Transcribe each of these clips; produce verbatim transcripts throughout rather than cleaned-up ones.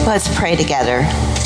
Let's pray together.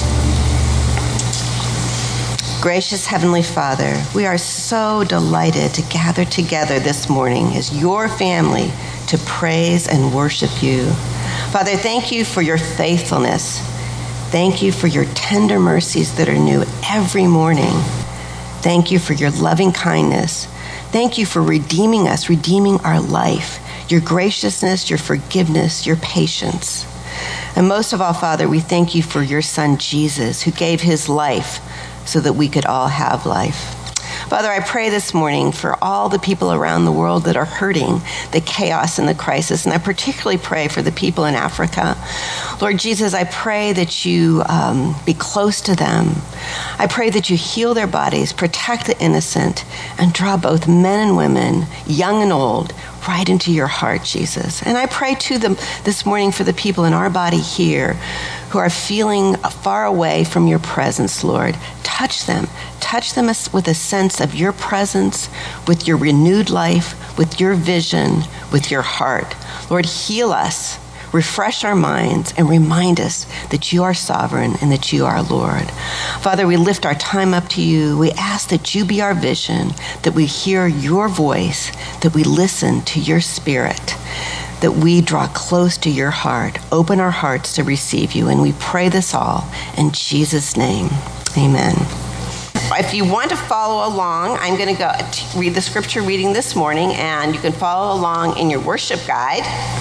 Gracious Heavenly Father, we are so delighted to gather together this morning as your family to praise and worship you. Father, thank you for your faithfulness. Thank you for your tender mercies that are new every morning. Thank you for your loving kindness. Thank you for redeeming us, redeeming our life, your graciousness, your forgiveness, your patience. And most of all, Father, we thank you for your Son, Jesus, who gave his life so that we could all have life. Father, I pray this morning for all the people around the world that are hurting, the chaos and the crisis, and I particularly pray for the people in Africa. Lord Jesus, I pray that you um, be close to them. I pray that you heal their bodies, protect the innocent, and draw both men and women, young and old, right into your heart, Jesus. And I pray to them this morning for the people in our body here who are feeling far away from your presence, Lord. Touch them. Touch them with a sense of your presence, with your renewed life, with your vision, with your heart. Lord, heal us, refresh our minds, and remind us that you are sovereign and that you are Lord. Father, we lift our time up to you. We ask that you be our vision, that we hear your voice, that we listen to your spirit, that we draw close to your heart, open our hearts to receive you, and we pray this all in Jesus' name. Amen. If you want to follow along, I'm going to go read the scripture reading this morning, and you can follow along in your worship guide.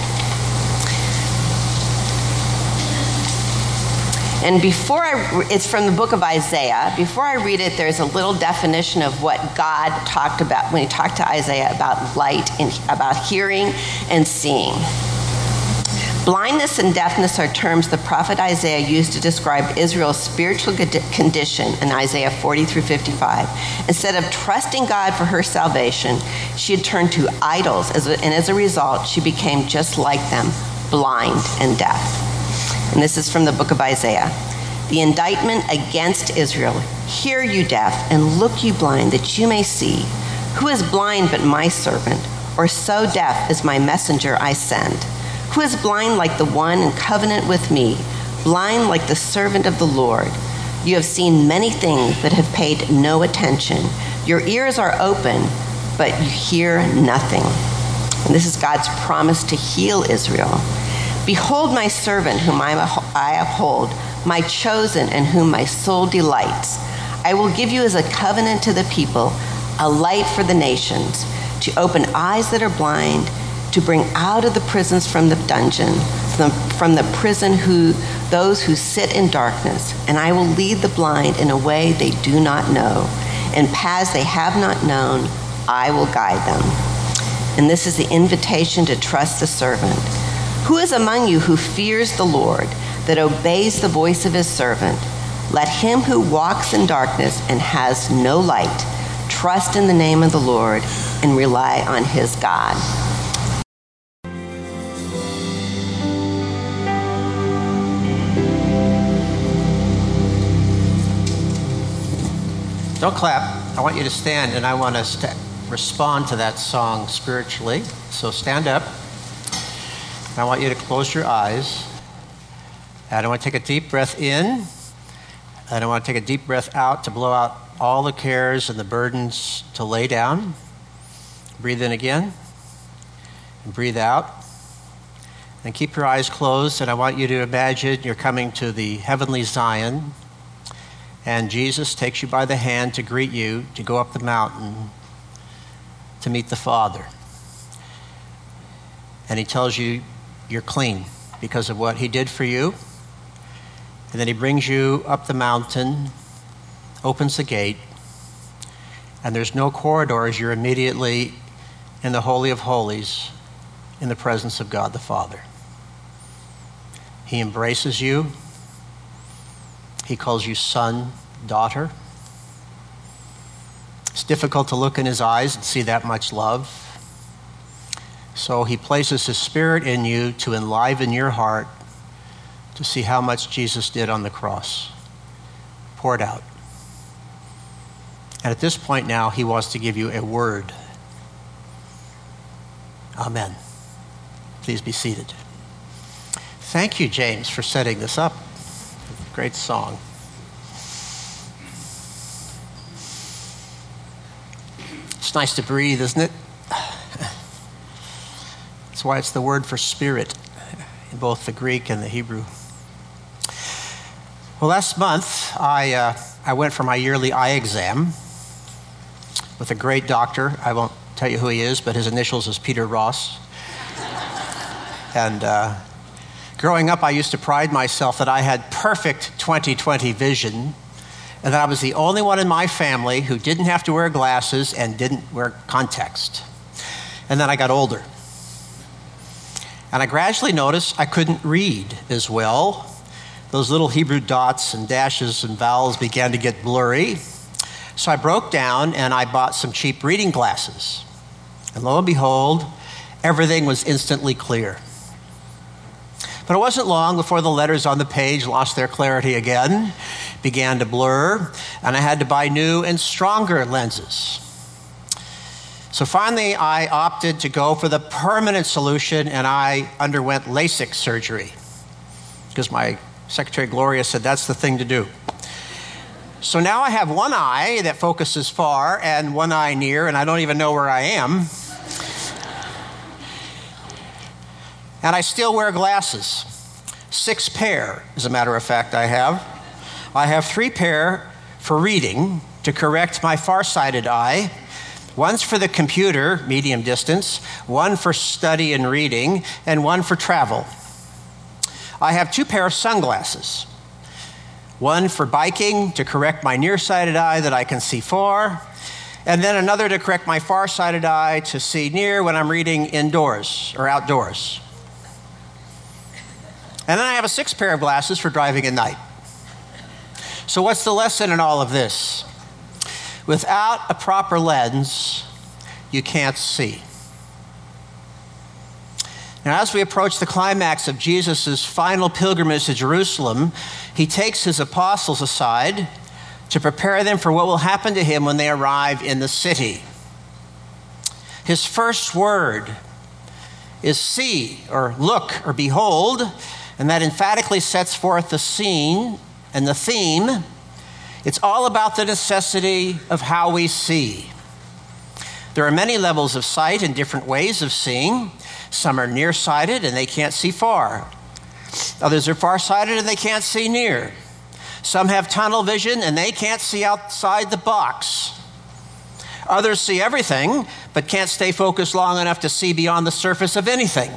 And before I, it's from the book of Isaiah. Before I read it, there's a little definition of what God talked about when he talked to Isaiah about light and about hearing and seeing. Blindness and deafness are terms the prophet Isaiah used to describe Israel's spiritual condition in Isaiah forty through fifty-five. Instead of trusting God for her salvation, she had turned to idols, and as a result, she became just like them, blind and deaf. And this is from the book of Isaiah. The indictment against Israel: hear, you deaf, and look, you blind, that you may see. Who is blind but my servant, or so deaf as my messenger I send? Who is blind like the one in covenant with me, blind like the servant of the Lord? You have seen many things but have paid no attention. Your ears are open, but you hear nothing. And this is God's promise to heal Israel. Behold my servant whom I uphold, my chosen in whom my soul delights. I will give you as a covenant to the people, a light for the nations, to open eyes that are blind, to bring out of the prisons from the dungeon, from, from the prison who those who sit in darkness. And I will lead the blind in a way they do not know, and paths they have not known, I will guide them. And this is the invitation to trust the servant. Who is among you who fears the Lord, that obeys the voice of his servant? Let him who walks in darkness and has no light trust in the name of the Lord and rely on his God. Don't clap. I want you to stand, and I want us to respond to that song spiritually. So stand up. I want you to close your eyes. And I want to take a deep breath in. And I want to take a deep breath out to blow out all the cares and the burdens to lay down. Breathe in again. And breathe out. And keep your eyes closed. And I want you to imagine you're coming to the heavenly Zion. And Jesus takes you by the hand to greet you, to go up the mountain, to meet the Father. And he tells you you're clean because of what he did for you. And then he brings you up the mountain, opens the gate, and there's no corridors. You're immediately in the Holy of Holies, in the presence of God the Father. He embraces you. He calls you son, daughter. It's difficult to look in his eyes and see that much love. So he places his spirit in you to enliven your heart to see how much Jesus did on the cross. Poured out. And at this point now, he wants to give you a word. Amen. Please be seated. Thank you, James, for setting this up. Great song. It's nice to breathe, isn't it? That's why it's the word for spirit in both the Greek and the Hebrew. Well, last month, I, uh, I went for my yearly eye exam with a great doctor. I won't tell you who he is, but his initials is Peter Ross. And uh, growing up, I used to pride myself that I had perfect twenty twenty vision, and that I was the only one in my family who didn't have to wear glasses and didn't wear contacts. And then I got older. And I gradually noticed I couldn't read as well. Those little Hebrew dots and dashes and vowels began to get blurry. So I broke down and I bought some cheap reading glasses. And lo and behold, everything was instantly clear. But it wasn't long before the letters on the page lost their clarity again, began to blur, and I had to buy new and stronger lenses. So finally, I opted to go for the permanent solution, and I underwent LASIK surgery because my secretary Gloria said that's the thing to do. So now I have one eye that focuses far and one eye near, and I don't even know where I am. And I still wear glasses. Six pair, as a matter of fact, I have. I have three pair for reading to correct my farsighted eye. One's for the computer, medium distance, one for study and reading, and one for travel. I have two pair of sunglasses. One for biking to correct my nearsighted eye that I can see far, and then another to correct my farsighted eye to see near when I'm reading indoors or outdoors. And then I have a sixth pair of glasses for driving at night. So what's the lesson in all of this? Without a proper lens, you can't see. Now, as we approach the climax of Jesus' final pilgrimage to Jerusalem, he takes his apostles aside to prepare them for what will happen to him when they arrive in the city. His first word is see, or look, or behold, and that emphatically sets forth the scene and the theme. It's all about the necessity of how we see. There are many levels of sight and different ways of seeing. Some are nearsighted and they can't see far. Others are farsighted and they can't see near. Some have tunnel vision and they can't see outside the box. Others see everything but can't stay focused long enough to see beyond the surface of anything.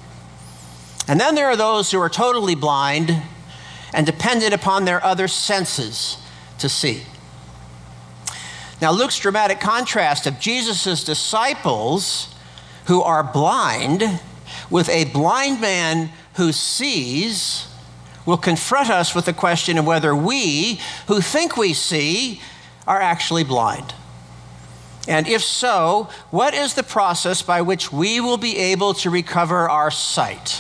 And then there are those who are totally blind and dependent upon their other senses to see. Now, Luke's dramatic contrast of Jesus' disciples who are blind with a blind man who sees will confront us with the question of whether we, who think we see, are actually blind. And if so, what is the process by which we will be able to recover our sight?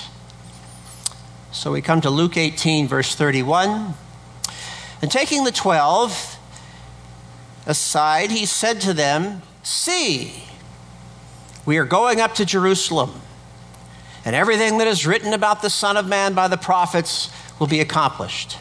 So we come to Luke eighteen, verse thirty-one. And taking the twelve aside, he said to them, "See, we are going up to Jerusalem, and everything that is written about the Son of Man by the prophets will be accomplished."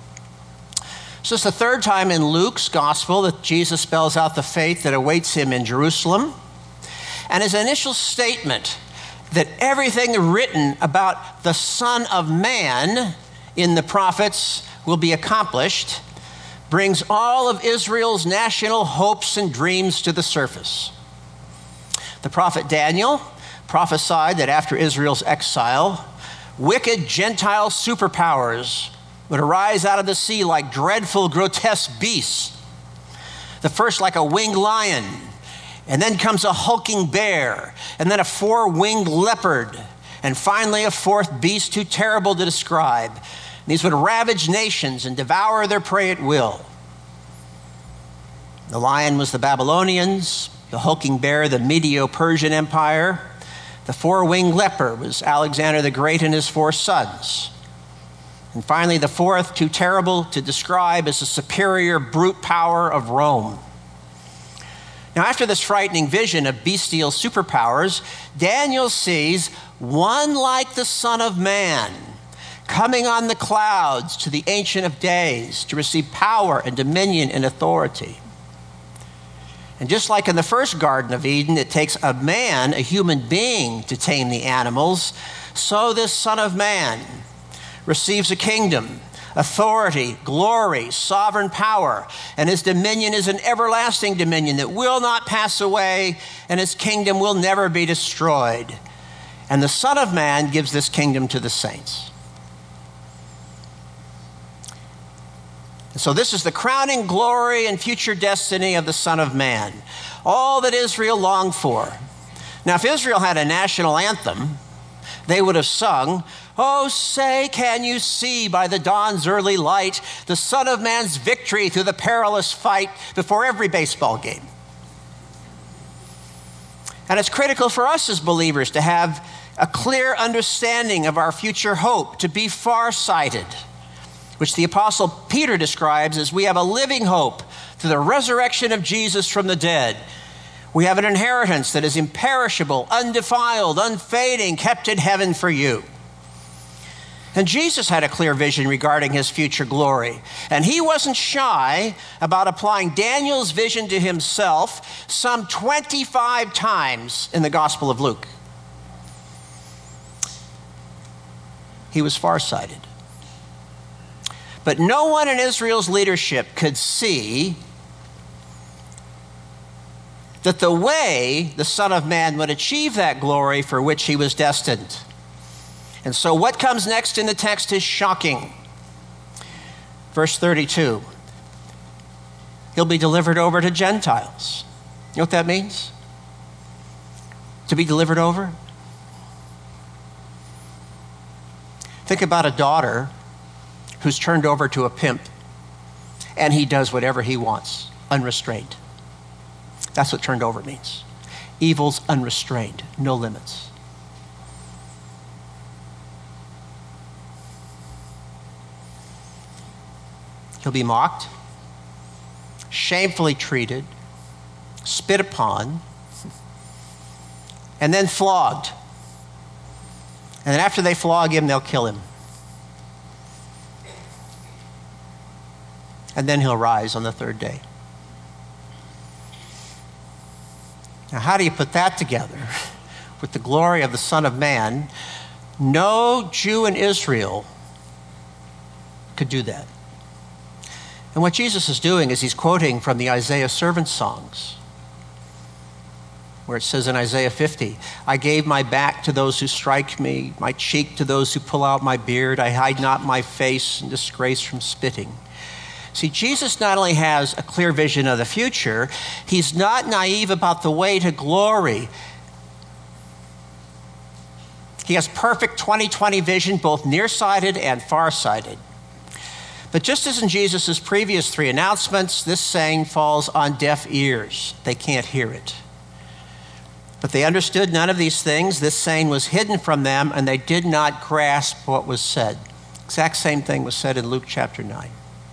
So it's the third time in Luke's gospel that Jesus spells out the fate that awaits him in Jerusalem. And his initial statement that everything written about the Son of Man in the prophets will be accomplished brings all of Israel's national hopes and dreams to the surface. The prophet Daniel prophesied that after Israel's exile, wicked Gentile superpowers would arise out of the sea like dreadful, grotesque beasts. The first like a winged lion, and then comes a hulking bear, and then a four-winged leopard, and finally a fourth beast too terrible to describe. These would ravage nations and devour their prey at will. The lion was the Babylonians, the hulking bear, the Medo-Persian Empire. The four-winged leopard was Alexander the Great and his four sons. And finally, the fourth, too terrible to describe, is the superior brute power of Rome. Now, after this frightening vision of bestial superpowers, Daniel sees one like the Son of Man coming on the clouds to the Ancient of Days to receive power and dominion and authority. And just like in the first Garden of Eden, it takes a man, a human being, to tame the animals, so this Son of Man receives a kingdom, authority, glory, sovereign power, and his dominion is an everlasting dominion that will not pass away, and his kingdom will never be destroyed. And the Son of Man gives this kingdom to the saints. And so this is the crowning glory and future destiny of the Son of Man, all that Israel longed for. Now, if Israel had a national anthem, they would have sung, "Oh, say, can you see by the dawn's early light the Son of Man's victory through the perilous fight," before every baseball game. And it's critical for us as believers to have a clear understanding of our future hope, to be farsighted, which the Apostle Peter describes as we have a living hope through the resurrection of Jesus from the dead. We have an inheritance that is imperishable, undefiled, unfading, kept in heaven for you. And Jesus had a clear vision regarding his future glory. And he wasn't shy about applying Daniel's vision to himself some twenty-five times in the Gospel of Luke. He was farsighted. But no one in Israel's leadership could see that the way the Son of Man would achieve that glory for which he was destined. And so what comes next in the text is shocking. Verse thirty-two, he'll be delivered over to Gentiles. You know what that means? To be delivered over? Think about a daughter who's turned over to a pimp, and he does whatever he wants, unrestrained. That's what turned over means. Evil's unrestrained, no limits. He'll be mocked, shamefully treated, spit upon, and then flogged. And then after they flog him, they'll kill him. And then he'll rise on the third day. Now, how do you put that together with the glory of the Son of Man? No Jew in Israel could do that. And what Jesus is doing is he's quoting from the Isaiah servant songs, where it says in Isaiah fifty, "I gave my back to those who strike me, my cheek to those who pull out my beard. I hide not my face in disgrace from spitting." See, Jesus not only has a clear vision of the future, he's not naive about the way to glory. He has perfect twenty twenty vision, both nearsighted and farsighted. But just as in Jesus' previous three announcements, this saying falls on deaf ears. They can't hear it. But they understood none of these things. This saying was hidden from them, and they did not grasp what was said. Exact same thing was said in Luke chapter nine.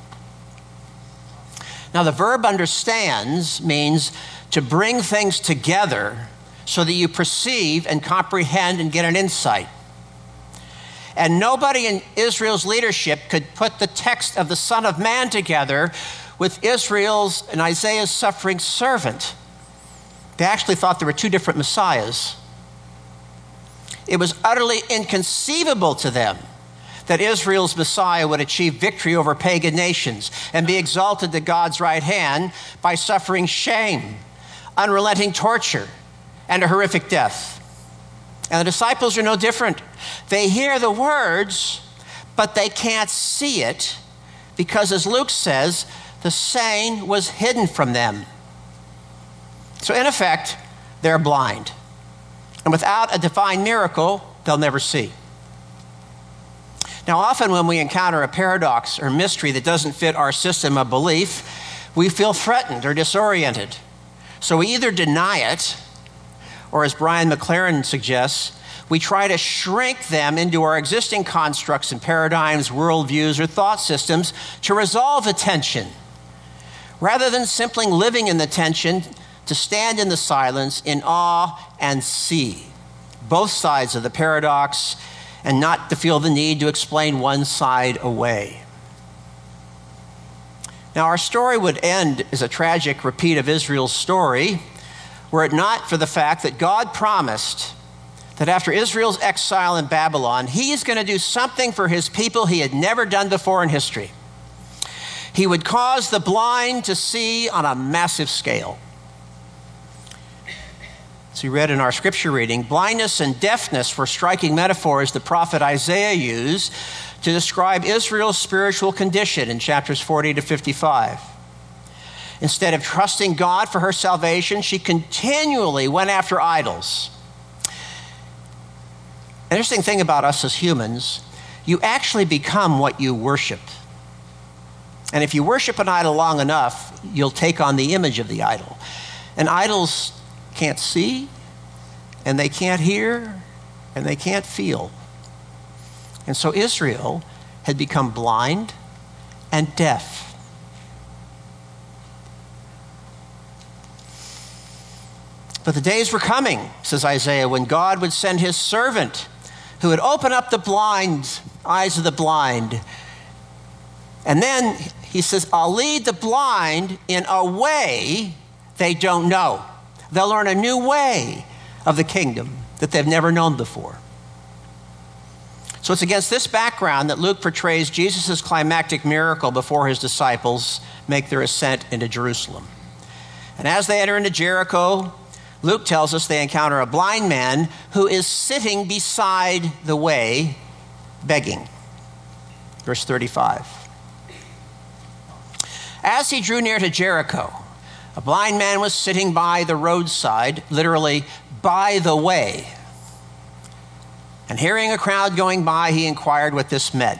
Now, the verb understands means to bring things together so that you perceive and comprehend and get an insight. And nobody in Israel's leadership could put the text of the Son of Man together with Israel's and Isaiah's suffering servant. They actually thought there were two different messiahs. It was utterly inconceivable to them that Israel's Messiah would achieve victory over pagan nations and be exalted to God's right hand by suffering shame, unrelenting torture, and a horrific death. And the disciples are no different. They hear the words, but they can't see it because, as Luke says, the saying was hidden from them. So in effect, they're blind. And without a divine miracle, they'll never see. Now, often when we encounter a paradox or mystery that doesn't fit our system of belief, we feel threatened or disoriented. So we either deny it, or as Brian McLaren suggests, we try to shrink them into our existing constructs and paradigms, worldviews, or thought systems to resolve the tension. Rather than simply living in the tension, to stand in the silence in awe and see both sides of the paradox and not to feel the need to explain one side away. Now, our story would end as a tragic repeat of Israel's story, were it not for the fact that God promised that after Israel's exile in Babylon, he is going to do something for his people he had never done before in history. He would cause the blind to see on a massive scale. As we read in our scripture reading, blindness and deafness were striking metaphors the prophet Isaiah used to describe Israel's spiritual condition in chapters forty to fifty-five. Instead of trusting God for her salvation, she continually went after idols. An interesting thing about us as humans, you actually become what you worship. And if you worship an idol long enough, you'll take on the image of the idol. And idols can't see, and they can't hear, and they can't feel. And so Israel had become blind and deaf. But the days were coming, says Isaiah, when God would send his servant who would open up the blind eyes of the blind. And then he says, I'll lead the blind in a way they don't know. They'll learn a new way of the kingdom that they've never known before. So it's against this background that Luke portrays Jesus' climactic miracle before his disciples make their ascent into Jerusalem. And as they enter into Jericho, Luke tells us they encounter a blind man who is sitting beside the way, begging. Verse thirty-five. As he drew near to Jericho, a blind man was sitting by the roadside, literally by the way. And hearing a crowd going by, he inquired what this meant.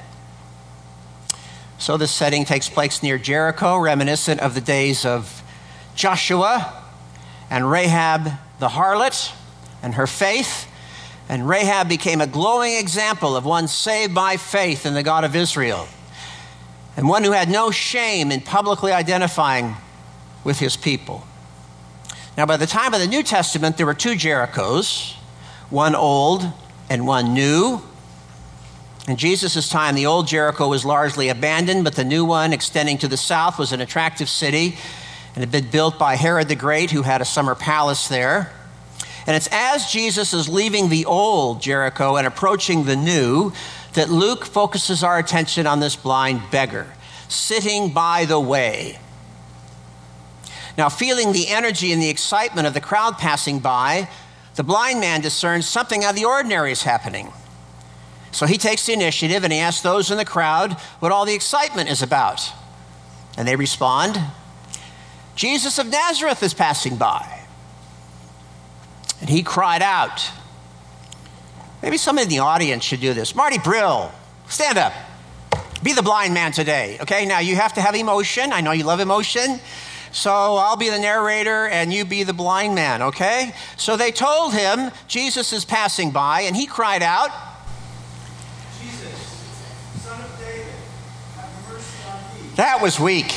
So this setting takes place near Jericho, reminiscent of the days of Joshua and Rahab the harlot and her faith. And Rahab became a glowing example of one saved by faith in the God of Israel, and one who had no shame in publicly identifying with his people. Now, by the time of the New Testament, there were two Jerichos, one old and one new. In Jesus' time, the old Jericho was largely abandoned, but the new one, extending to the south, was an attractive city and had been built by Herod the Great, who had a summer palace there. And it's as Jesus is leaving the old Jericho and approaching the new that Luke focuses our attention on this blind beggar, sitting by the way. Now, feeling the energy and the excitement of the crowd passing by, the blind man discerns something out of the ordinary is happening. So he takes the initiative and he asks those in the crowd what all the excitement is about. And they respond, Jesus of Nazareth is passing by. And he cried out. Maybe somebody in the audience should do this. Marty Brill, stand up. Be the blind man today. Okay, now you have to have emotion. I know you love emotion. So I'll be the narrator and you be the blind man, okay? So they told him Jesus is passing by, and he cried out, Jesus, Son of David, have mercy on me. That was weak.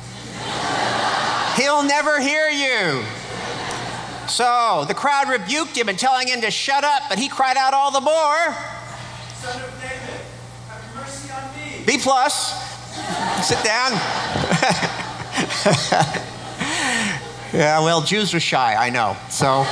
He'll never hear you. So the crowd rebuked him and telling him to shut up, but he cried out all the more, Son of David, have mercy on me. B plus. Sit down. Yeah, well, Jews are shy, I know. So,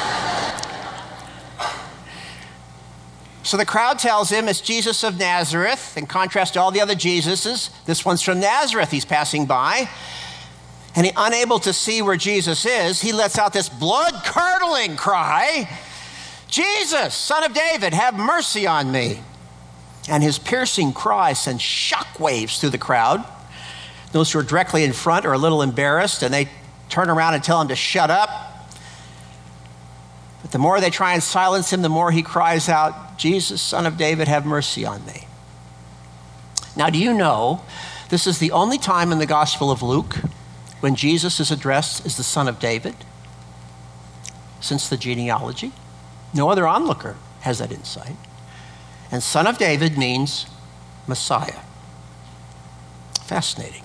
so the crowd tells him it's Jesus of Nazareth. In contrast to all the other Jesuses, this one's from Nazareth he's passing by. And he, unable to see where Jesus is, he lets out this blood-curdling cry, Jesus, Son of David, have mercy on me. And his piercing cry sends shockwaves through the crowd. Those who are directly in front are a little embarrassed, and they turn around and tell him to shut up. But the more they try and silence him, the more he cries out, Jesus, Son of David, have mercy on me. Now, do you know this is the only time in the Gospel of Luke when Jesus is addressed as the Son of David since the genealogy? No other onlooker has that insight. And Son of David means Messiah. Fascinating.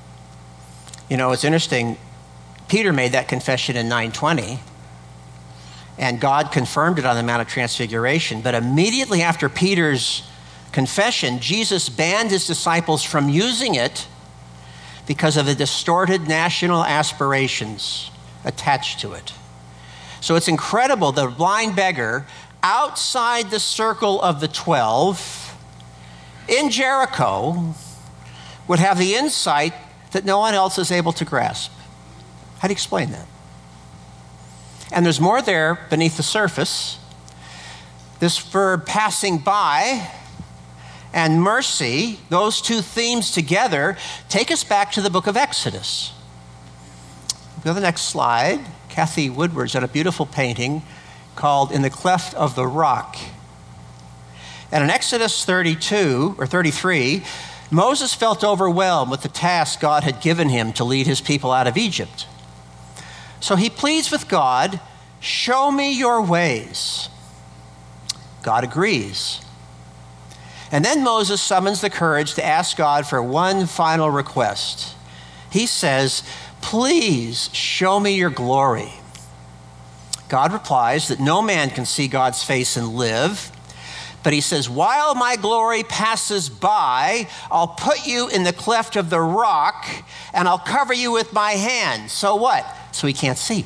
You know, it's interesting. Peter made that confession in nine twenty. and God confirmed it on the Mount of Transfiguration. But immediately after Peter's confession, Jesus banned his disciples from using it because of the distorted national aspirations attached to it. So it's incredible. The blind beggar outside the circle of the twelve in Jericho would have the insight that no one else is able to grasp. How do you explain that? And there's more there beneath the surface. This verb passing by and mercy, those two themes together, take us back to the book of Exodus. Go to the next slide. Kathy Woodward's done a beautiful painting called In the Cleft of the Rock. And in Exodus thirty-two or thirty-three, Moses felt overwhelmed with the task God had given him to lead his people out of Egypt. So he pleads with God, show me your ways. God agrees. And then Moses summons the courage to ask God for one final request. He says, please show me your glory. God replies that no man can see God's face and live. But he says, while my glory passes by, I'll put you in the cleft of the rock and I'll cover you with my hand. So what? So he can't see.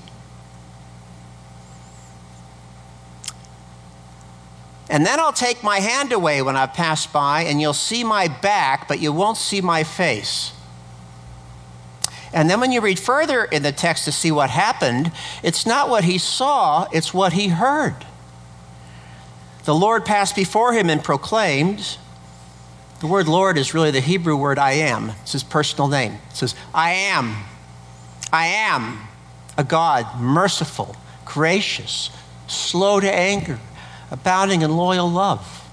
And then I'll take my hand away when I've passed by and you'll see my back, but you won't see my face. And then when you read further in the text to see what happened, it's not what he saw, it's what he heard. The Lord passed before him and proclaimed. The word Lord is really the Hebrew word I am. It's his personal name. It says, I am. I am a God, merciful, gracious, slow to anger, abounding in loyal love.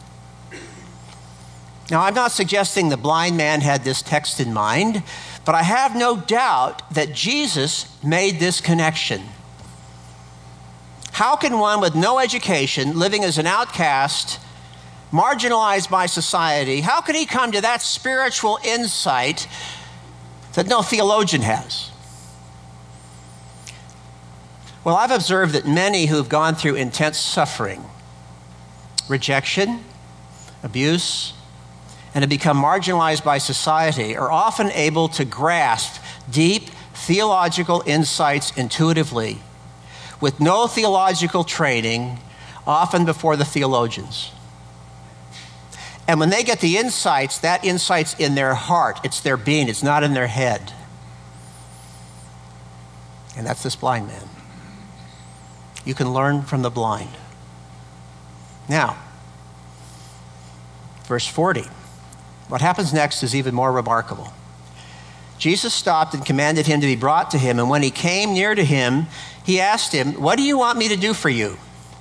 Now, I'm not suggesting the blind man had this text in mind, but I have no doubt that Jesus made this connection. How can one with no education, living as an outcast, marginalized by society, how can he come to that spiritual insight that no theologian has? Well, I've observed that many who've gone through intense suffering, rejection, abuse, and have become marginalized by society are often able to grasp deep theological insights intuitively with no theological training, often before the theologians. And when they get the insights, that insight's in their heart. It's their being. It's not in their head. And that's this blind man. You can learn from the blind. Now, verse forty. What happens next is even more remarkable. Jesus stopped and commanded him to be brought to him. And when he came near to him, he asked him, what do you want me to do for you?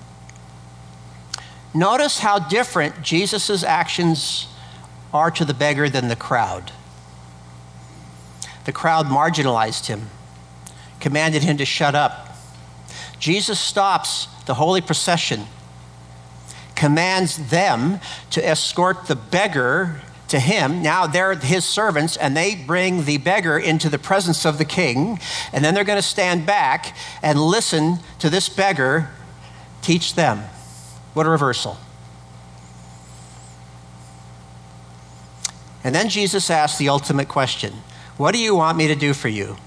Notice how different Jesus' actions are to the beggar than the crowd. The crowd marginalized him, commanded him to shut up. Jesus stops the holy procession, commands them to escort the beggar to him. Now they're his servants, and they bring the beggar into the presence of the king, and then they're going to stand back and listen to this beggar teach them. What a reversal. And then Jesus asked the ultimate question, what do you want me to do for you?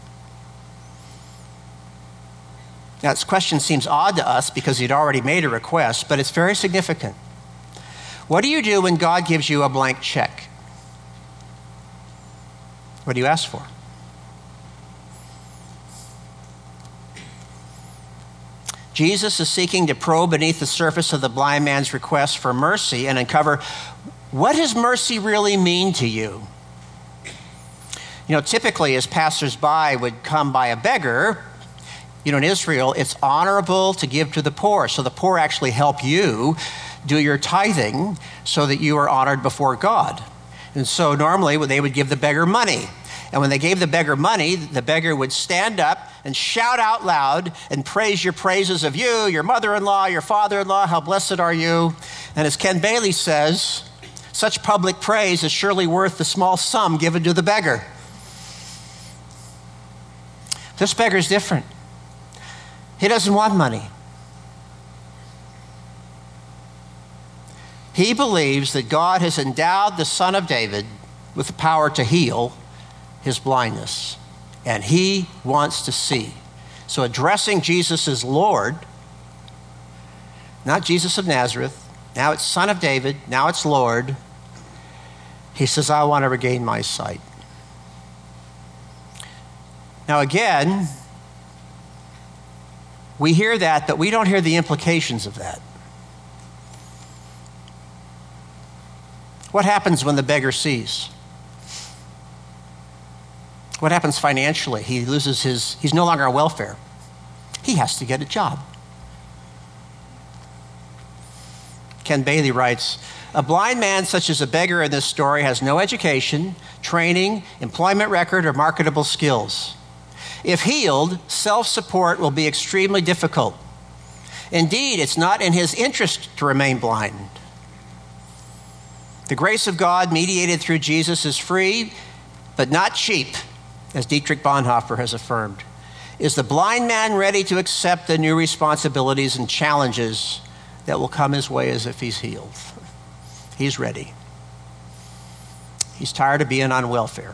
Now, this question seems odd to us because he'd already made a request, but it's very significant. What do you do when God gives you a blank check? What do you ask for? Jesus is seeking to probe beneath the surface of the blind man's request for mercy and uncover, what does mercy really mean to you? You know, typically as passersby would come by a beggar, you know, in Israel, it's honorable to give to the poor. So the poor actually help you do your tithing so that you are honored before God. And so normally they would give the beggar money. And when they gave the beggar money, the beggar would stand up and shout out loud and praise your praises of you, your mother-in-law, your father-in-law, how blessed are you. And as Ken Bailey says, such public praise is surely worth the small sum given to the beggar. This beggar's different. He doesn't want money. He believes that God has endowed the Son of David with the power to heal his blindness, and he wants to see. So addressing Jesus as Lord, not Jesus of Nazareth, now it's Son of David, now it's Lord, he says, I want to regain my sight. Now again, we hear that, but we don't hear the implications of that. What happens when the beggar sees? What happens financially? He loses his, he's no longer on welfare. He has to get a job. Ken Bailey writes, a blind man such as a beggar in this story has no education, training, employment record, or marketable skills. If healed, self-support will be extremely difficult. Indeed, it's not in his interest to remain blind. The grace of God mediated through Jesus is free, but not cheap, as Dietrich Bonhoeffer has affirmed. Is the blind man ready to accept the new responsibilities and challenges that will come his way as if he's healed? He's ready. He's tired of being on welfare.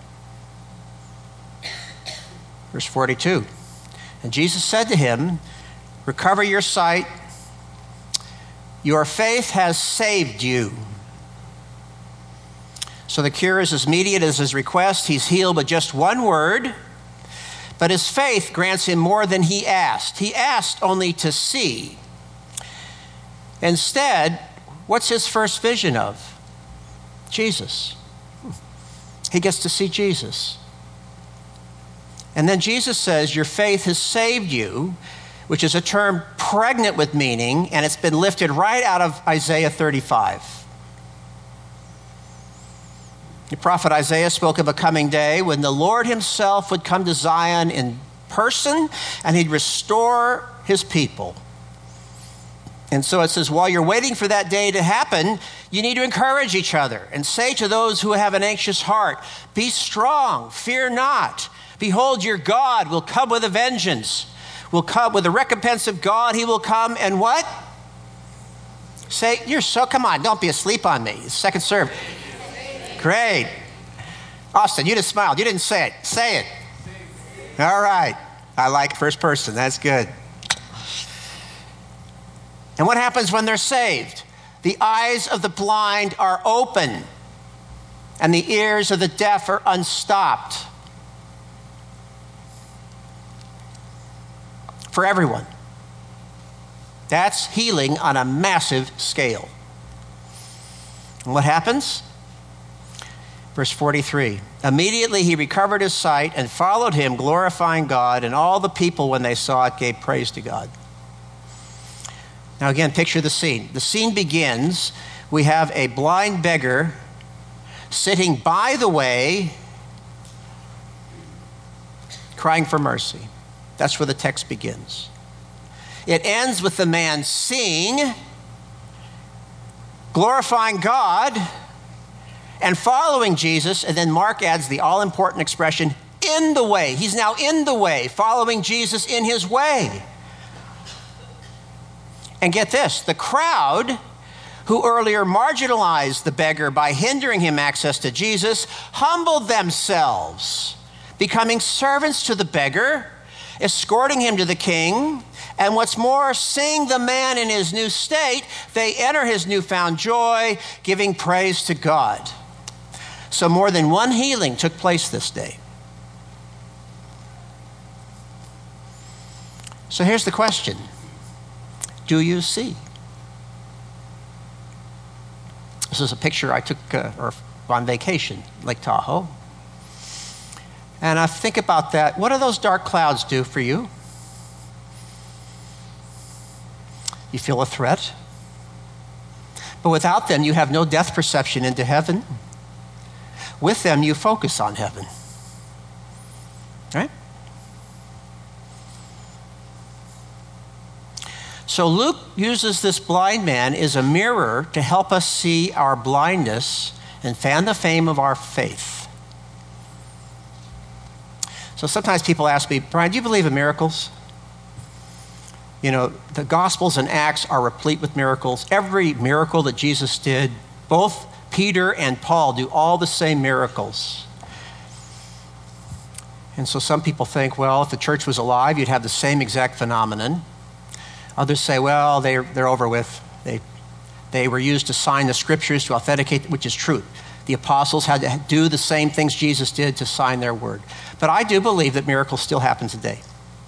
Verse forty-two, and Jesus said to him, recover your sight. Your faith has saved you. So the cure is as immediate as his request. He's healed with just one word, but his faith grants him more than he asked. He asked only to see. Instead, what's his first vision of? Jesus. He gets to see Jesus. And then Jesus says, your faith has saved you, which is a term pregnant with meaning, and it's been lifted right out of Isaiah thirty-five. The prophet Isaiah spoke of a coming day when the Lord himself would come to Zion in person and he'd restore his people. And so it says, while you're waiting for that day to happen, you need to encourage each other and say to those who have an anxious heart, be strong, fear not. Behold, your God will come with a vengeance, will come with the recompense of God. He will come and what? Say, you're so, come on, don't be asleep on me. It's second serve. Great. Austin, you just smiled. You didn't say it. Say it. All right. I like first person. That's good. And what happens when they're saved? The eyes of the blind are open, and the ears of the deaf are unstopped. For everyone. That's healing on a massive scale. And what happens? Verse forty-three, immediately he recovered his sight and followed him, glorifying God, and all the people, when they saw it, gave praise to God. Now again, picture the scene. The scene begins, we have a blind beggar sitting by the way, crying for mercy. That's where the text begins. It ends with the man seeing, glorifying God, and following Jesus, and then Mark adds the all-important expression, in the way. He's now in the way, following Jesus in his way. And get this, the crowd who earlier marginalized the beggar by hindering him access to Jesus, humbled themselves, becoming servants to the beggar, escorting him to the king, and what's more, seeing the man in his new state, they enter his newfound joy, giving praise to God. So more than one healing took place this day. So here's the question. Do you see? This is a picture I took uh, or on vacation, Lake Tahoe. And I think about that. What do those dark clouds do for you? You feel a threat. But without them, you have no depth perception into heaven. With them, you focus on heaven. Right? So Luke uses this blind man as a mirror to help us see our blindness and fan the flame of our faith. So sometimes people ask me, Brian, do you believe in miracles? You know, the Gospels and Acts are replete with miracles. Every miracle that Jesus did, both Peter and Paul do all the same miracles. And so some people think, well, if the church was alive, you'd have the same exact phenomenon. Others say, well, they're, they're over with. They, they were used to sign the scriptures to authenticate, which is true. The apostles had to do the same things Jesus did to sign their word. But I do believe that miracles still happen today.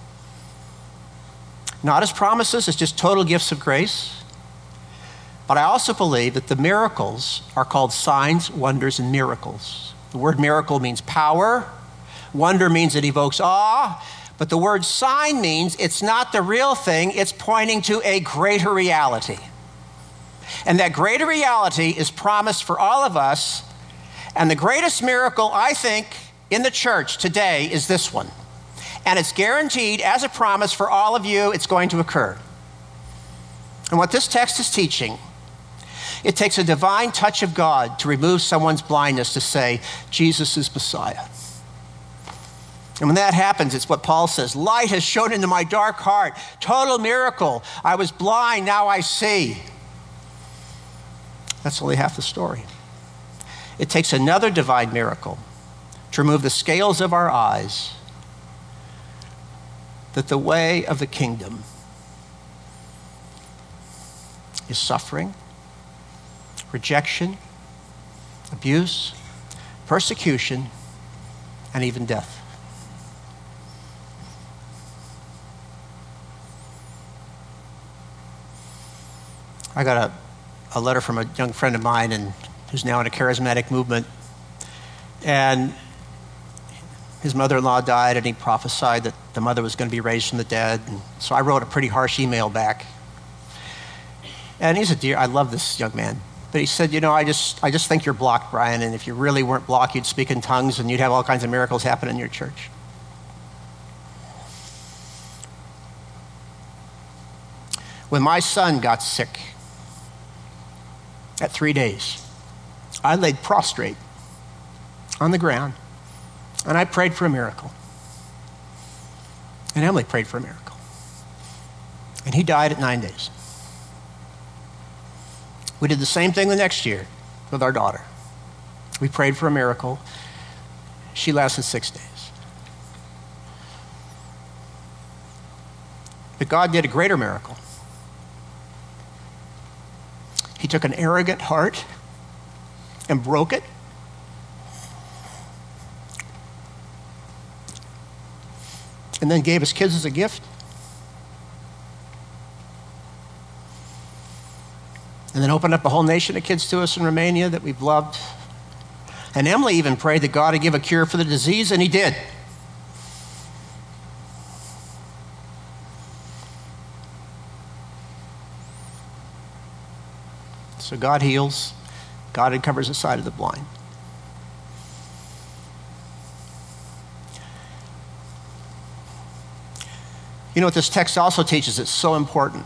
Not as promises, as just total gifts of grace. But I also believe that the miracles are called signs, wonders, and miracles. The word miracle means power. Wonder means it evokes awe. But the word sign means it's not the real thing. It's pointing to a greater reality. And that greater reality is promised for all of us. And the greatest miracle, I think, in the church today is this one. And it's guaranteed as a promise for all of you, it's going to occur. And what this text is teaching, it takes a divine touch of God to remove someone's blindness to say, Jesus is Messiah. And when that happens, it's what Paul says, light has shone into my dark heart. Total miracle. I was blind, now I see. That's only half the story. It takes another divine miracle to remove the scales of our eyes, that the way of the kingdom is suffering, rejection, abuse, persecution, and even death. I got a, a letter from a young friend of mine and who's now in a charismatic movement. And his mother-in-law died, and he prophesied that the mother was going to be raised from the dead. And so I wrote a pretty harsh email back. And he's a dear, I love this young man. But he said, you know, I just I just think you're blocked, Brian, and if you really weren't blocked, you'd speak in tongues and you'd have all kinds of miracles happen in your church. When my son got sick, at three days, I laid prostrate on the ground, and I prayed for a miracle. And Emily prayed for a miracle. And he died at nine days. We did the same thing the next year with our daughter. We prayed for a miracle. She lasted six days. But God did a greater miracle. He took an arrogant heart and broke it. And then gave us kids as a gift. And then opened up a whole nation of kids to us in Romania that we've loved. And Emily even prayed that God would give a cure for the disease, and he did. So God heals. God uncovers the sight of the blind. You know what this text also teaches? It's so important.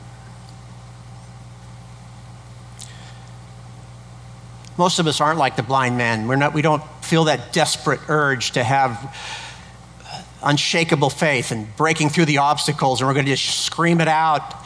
Most of us aren't like the blind man. We're not, we don't feel that desperate urge to have unshakable faith and breaking through the obstacles, and we're going to just scream it out.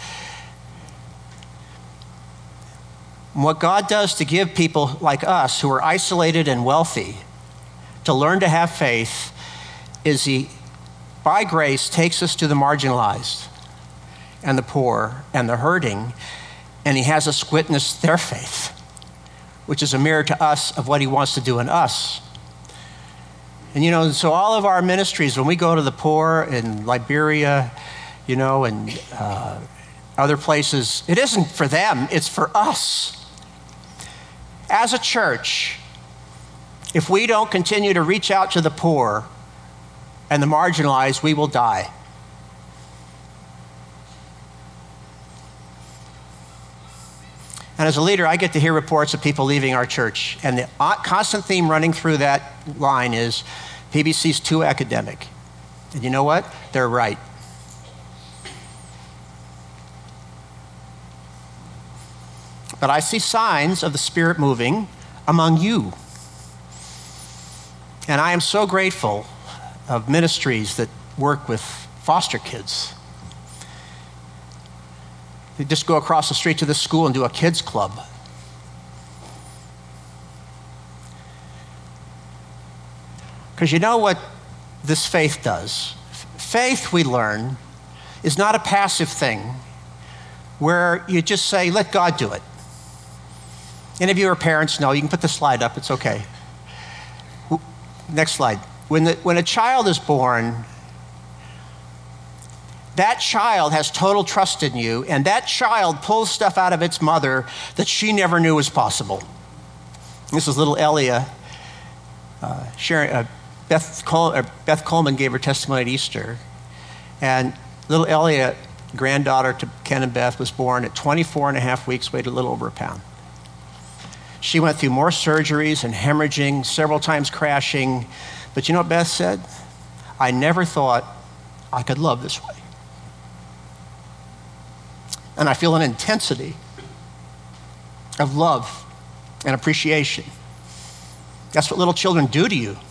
And what God does to give people like us who are isolated and wealthy to learn to have faith is he, by grace, takes us to the marginalized and the poor and the hurting, and he has us witness their faith, which is a mirror to us of what he wants to do in us. And, you know, so all of our ministries, when we go to the poor in Liberia, you know, and uh, other places, it isn't for them, it's for us. As a church, if we don't continue to reach out to the poor and the marginalized, we will die. And as a leader, I get to hear reports of people leaving our church. And the constant theme running through that line is P B C's too academic. And you know what? They're right. But I see signs of the Spirit moving among you. And I am so grateful of ministries that work with foster kids You just go across the street to the school and do a kids club. Because you know what this faith does? Faith, we learn, is not a passive thing where you just say, let God do it. Any of you are parents know, you can put the slide up, it's okay. Next slide. When, the, when a child is born, that child has total trust in you, and that child pulls stuff out of its mother that she never knew was possible. This is little Elia. Uh, sharing, uh, Beth, Col- uh, Beth Coleman gave her testimony at Easter, and little Elia, granddaughter to Ken and Beth, was born at twenty-four and a half weeks, weighed a little over a pound. She went through more surgeries and hemorrhaging, several times crashing. But you know what Beth said? I never thought I could love this way. And I feel an intensity of love and appreciation. That's what little children do to you.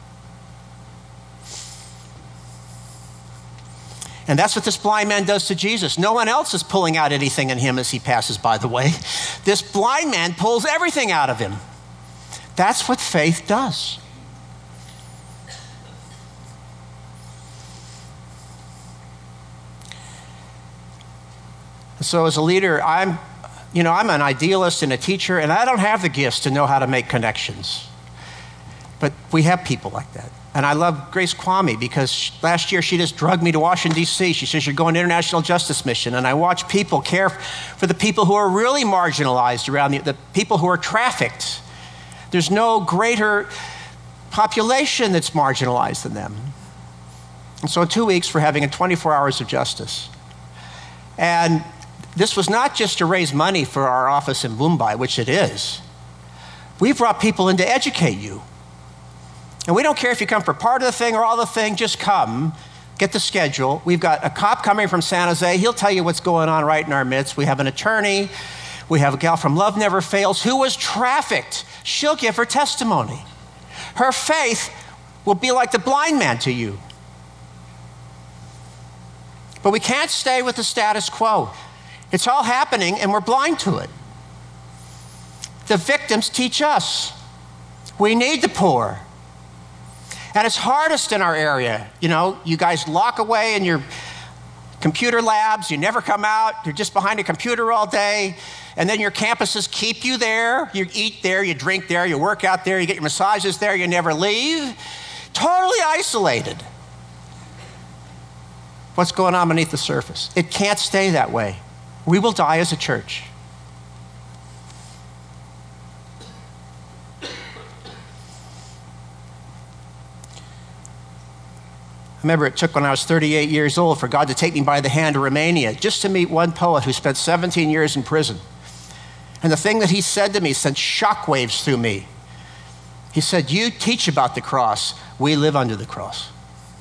And that's what this blind man does to Jesus. No one else is pulling out anything in him as he passes by the way. This blind man pulls everything out of him. That's what faith does. So as a leader, I'm, you know, I'm an idealist and a teacher, and I don't have the gifts to know how to make connections. But we have people like that. And I love Grace Kwame because last year she just drugged me to Washington, D C She says, you're going to International Justice Mission. And I watch people care for the people who are really marginalized around the, the people who are trafficked. There's no greater population that's marginalized than them. And so in two weeks, we're having a twenty-four hours of justice. And this was not just to raise money for our office in Mumbai, which it is. We brought people in to educate you. And we don't care if you come for part of the thing or all the thing, just come, get the schedule. We've got a cop coming from San Jose. He'll tell you what's going on right in our midst. We have an attorney. We have a gal from Love Never Fails who was trafficked. She'll give her testimony. Her faith will be like the blind man to you. But we can't stay with the status quo. It's all happening and we're blind to it. The victims teach us. We need the poor. And it's hardest in our area. You know, you guys lock away in your computer labs. You never come out. You're just behind a computer all day. And then your campuses keep you there. You eat there, you drink there, you work out there, you get your massages there, you never leave. Totally isolated. What's going on beneath the surface? It can't stay that way. We will die as a church. I remember it took when I was thirty-eight years old for God to take me by the hand to Romania just to meet one poet who spent seventeen years in prison. And the thing that he said to me sent shockwaves through me. He said, you teach about the cross, we live under the cross.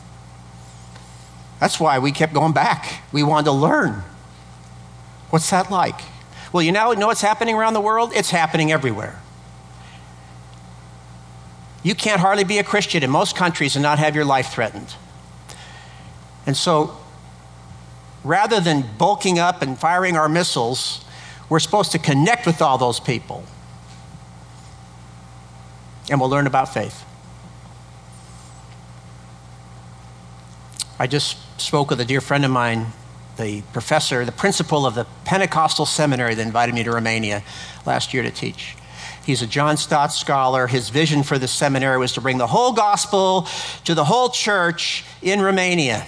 That's why we kept going back. We wanted to learn. What's that like? Well, you now know what's happening around the world? It's happening everywhere. You can't hardly be a Christian in most countries and not have your life threatened. And so, rather than bulking up and firing our missiles, we're supposed to connect with all those people. And we'll learn about faith. I just spoke with a dear friend of mine, the professor, the principal of the Pentecostal seminary that invited me to Romania last year to teach. He's a John Stott scholar. His vision for the seminary was to bring the whole gospel to the whole church in Romania.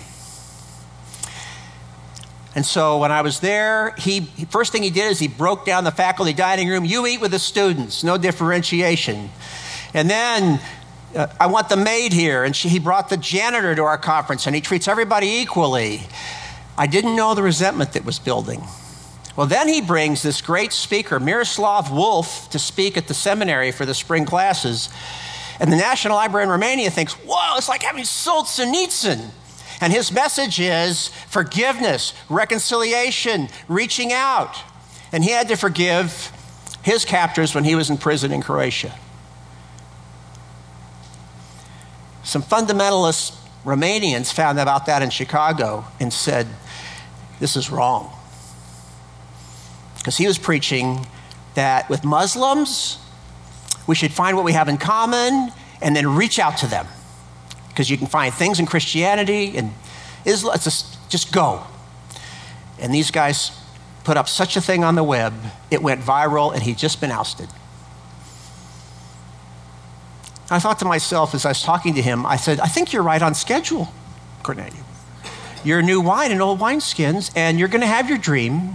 And so when I was there, he first thing he did is he broke down the faculty dining room. You eat with the students, no differentiation. And then uh, I want the maid here. And she, he brought the janitor to our conference, and he treats everybody equally. I didn't know the resentment that was building. Well, then he brings this great speaker, Miroslav Volf, to speak at the seminary for the spring classes. And the National Library in Romania thinks, whoa, it's like having Solzhenitsyn. And his message is forgiveness, reconciliation, reaching out. And he had to forgive his captors when he was in prison in Croatia. Some fundamentalist Romanians found out about that in Chicago and said, this is wrong. because he was preaching that with Muslims, we should find what we have in common and then reach out to them. Because you can find things in Christianity and Islam, it's just, just go. And these guys put up such a thing on the web, it went viral, and he'd just been ousted. I thought to myself as I was talking to him, I said, I think you're right on schedule, Cornelius. You're new wine in old wineskins, and you're going to have your dream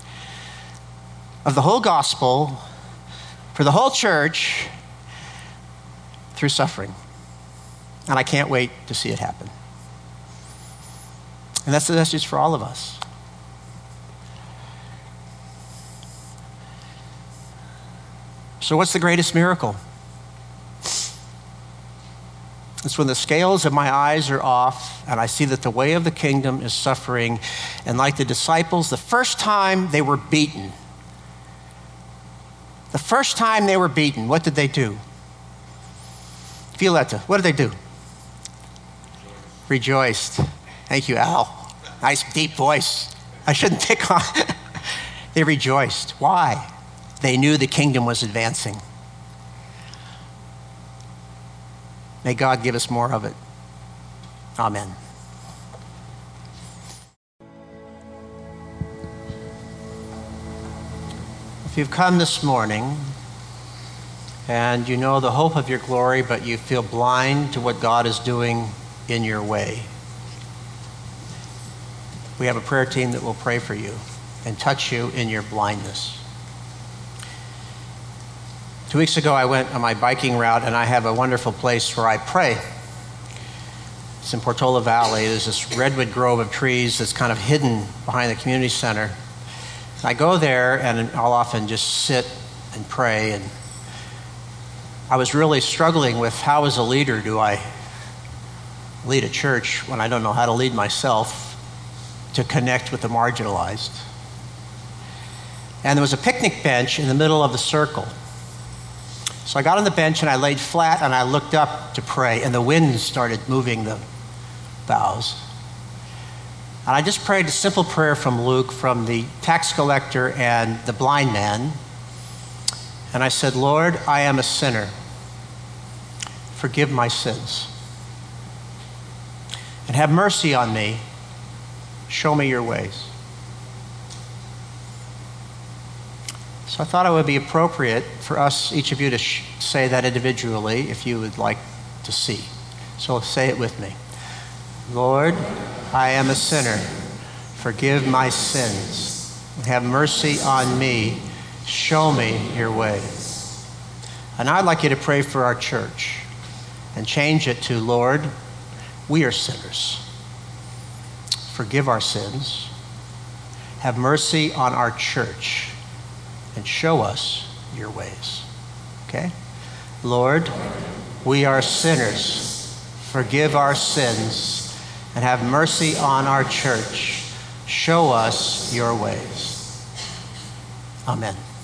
of the whole gospel for the whole church through suffering. And I can't wait to see it happen. And that's the message for all of us. So what's the greatest miracle? It's when the scales of my eyes are off and I see that the way of the kingdom is suffering. And like the disciples, the first time they were beaten, the first time they were beaten, what did they do? Violetta, what did they do? Rejoiced. Thank you, Al. Nice deep voice. I shouldn't pick on. They rejoiced. Why? They knew the kingdom was advancing. May God give us more of it. Amen. If you've come this morning and you know the hope of your glory, but you feel blind to what God is doing in your way, we have a prayer team that will pray for you and touch you in your blindness. Two weeks ago, I went on my biking route, and I have a wonderful place where I pray. It's in Portola Valley. There's this redwood grove of trees that's kind of hidden behind the community center. I go there, and I'll often just sit and pray. And I was really struggling with how, as a leader, do I lead a church when I don't know how to lead myself to connect with the marginalized. And there was a picnic bench in the middle of the circle. So I got on the bench and I laid flat and I looked up to pray, and the wind started moving the boughs. And I just prayed a simple prayer from Luke, from the tax collector and the blind man. And I said, Lord, I am a sinner. Forgive my sins. And have mercy on me. Show me your ways. So I thought it would be appropriate for us, each of you, to sh- say that individually if you would like to see. So say it with me. Lord, I am a sinner. Forgive my sins. Have mercy on me. Show me your ways. And I'd like you to pray for our church and change it to, Lord, we are sinners. Forgive our sins. Have mercy on our church. And show us your ways. Okay? Lord, we are sinners. Forgive our sins and have mercy on our church. Show us your ways. Amen.